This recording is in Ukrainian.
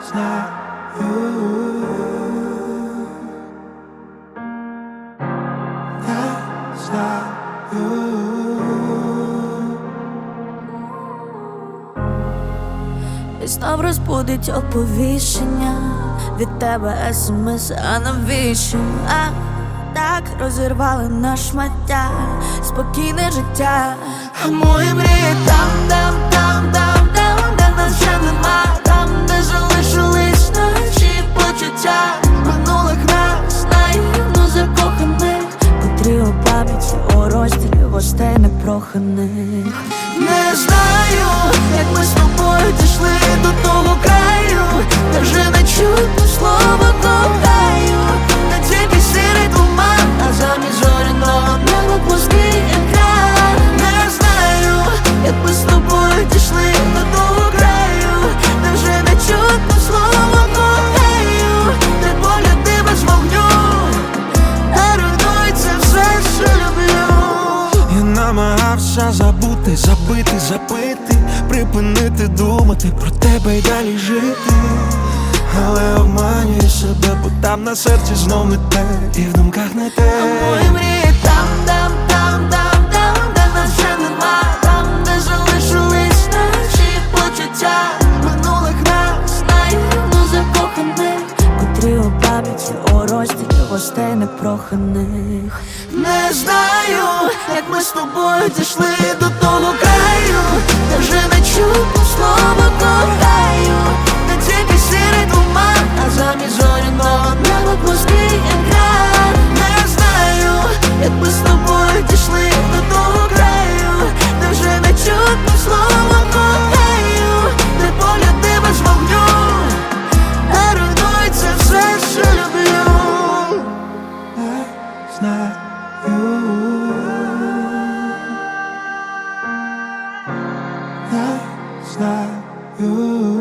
знаю, я знаю. І знов розбудить оповіщення від тебе смс, а навіщо? Так розірвали на шмаття спокійне життя. А мої мрії там, де нас вже нема, там, де залишились наші почуття минулих нас, Наївно закоханих, котрі у пам'яті у розділі гостей непроханих. не знаю, як ми з тобою дійшли до того краю, де вже не чутно слова кохаю, не тільки сірий туман, а замість зоряного неба плоский екран. Не знаю, як ми з тобою дійшли до того краю, де вже не чутно слова кохаю, де погляди без вогню, та руйнується все, що люблю. Я намагався забути, забити, запити, припинити думати про тебе й далі жити. Але обманюю себе, бо там на серці знов не те, і в думках не те. Мої мрії там, де нас вже нема, там, де залишились наші почуття минулих нас, Наївно закоханих, котрі у пам'яті у розділі гостей непроханих. не знаю, як ми з тобою дійшли до того краю, де вже не чутно слова кохаю, не тільки сірий туман, а замість зоряного неба плоский екран. Не знаю, як ми з тобою дійшли до того краю, де вже не чутно слова кохаю, де погляди без вогню, та руйнується все, що люблю. Я знаю, я знаю.